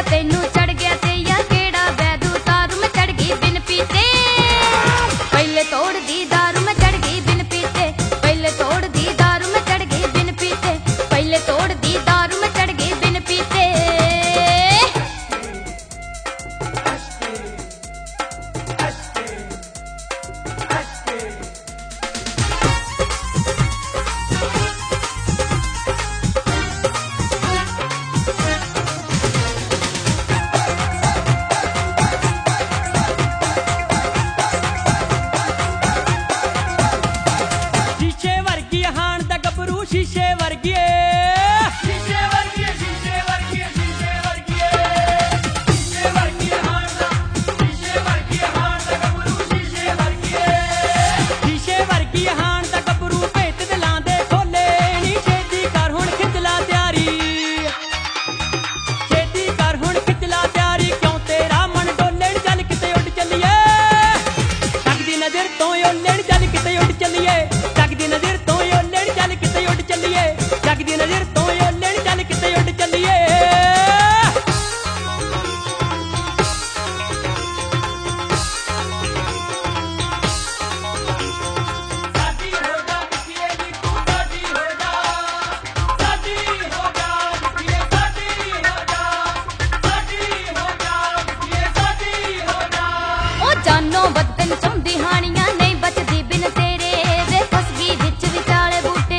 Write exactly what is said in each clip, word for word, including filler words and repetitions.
तेनू चढ़ गया ते या केड़ा वैदू तारू में चढ़ गई बिन पीते पहले तोड़ दी दारू में चढ़ गई बिन पीते पहले तोड़ दी दारू में चढ़ गई बिन पीते पहले तोड़ दी दारू में चढ़ गई बिन पीते शीशे वर्गी शीशे वर्गी शीशे वर्गी शीशे वर्गी शीशे वर्गी हांडा शीशे वर्गी हांडा गबरू शीशे वर्गी शीशे वर्गी हांडा गबरू पेट ते लांदे खोले नी छेती कर हुण खिचला तैयारी छेती कर हुण खिचला तैयारी क्यों तेरा मन डोलण चल किते उड़ चलिए तकदी नजर तो ओलण चल किते उड़ चलिए तकदी नजर तो ओलण चल किते उड़ चलिए जगदी नजर तो ओलण चल किते उड़ चलिए साडी हो जा बिटिए नी तू साडी हो जा साडी हो जा बिटिए साडी हो जा साडी हो जा बिटिए साडी हो जा ओ जानो बदन चौंदी हानियां नहीं बचदी बिन तेरे वे फसगी विच विचाले बूटे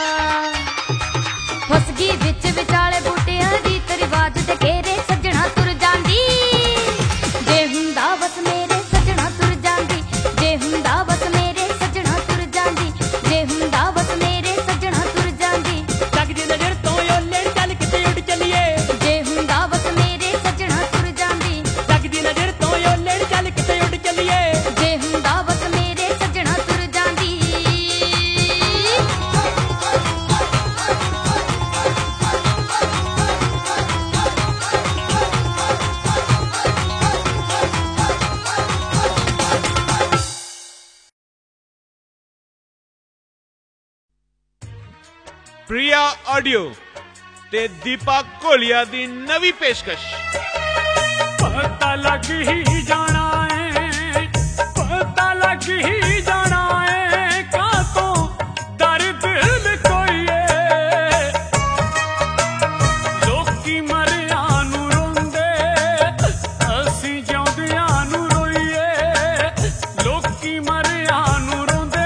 फसगी विच विचाले बूटियां रीत रिवाज ते घेरे सजना तुर जांदी जे हुंदा बस मेरे सजना तुर जांदी जे हुंदा बस मेरे सजना तुर जांदी जे हुंदा बस मेरे सजना तुर जांदी जगदी नजर तो ओलण चल किते उड़ चलिए जे हुंदा बस मेरे सजना तुर जांदी जगदी नजर तो ओलण चल किते उड़ चलिए जे हुंदा बस मेरे सजना तुर जांदी प्रिया ऑडियो ते दीपा कोलिया दी नवी पेशकश पता लग ही जाना है पता लग ही जाना है का तो दर्द कोई है लोकी मरिया नू रोंदे असी जिउंदियां नू रोईए लोकी मरिया नू रोंदे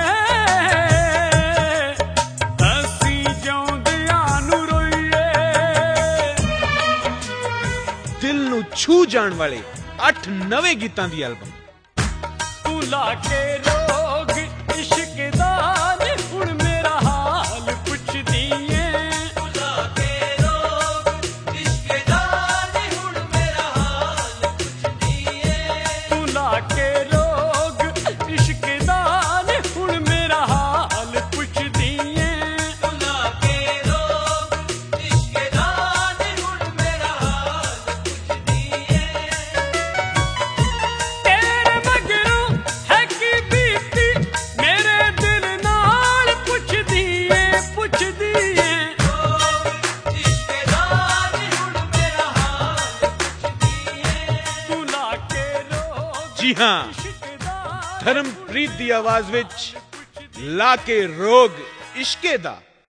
असी जिउंदियां नू रोईए दिल नू छू जाण वाले अठ नवे गीतां दी एल्बम तू लाके रोग इश्क दा नी हुण मेरा हाल पुछदी ऐ तू लाके रोग इश्क दा नी हुण मेरा हाल पुछदी ऐ तू लाके रोग इश्क दा नी हुण मेरा हाल पुछदी ऐ तू लाके रोग इश्क दा नी हुण मेरा हाल पुछदी ऐ तेरे मगरों है की बीती मेरे दिल नाल पुछदी ऐ पुछदी ऐ इश्क दा नी हुण मेरा हाल पुछदी ऐ तू लाके रोग जी हां धर्मप्रीत दी आवाज विच लाके रोग इश्के दा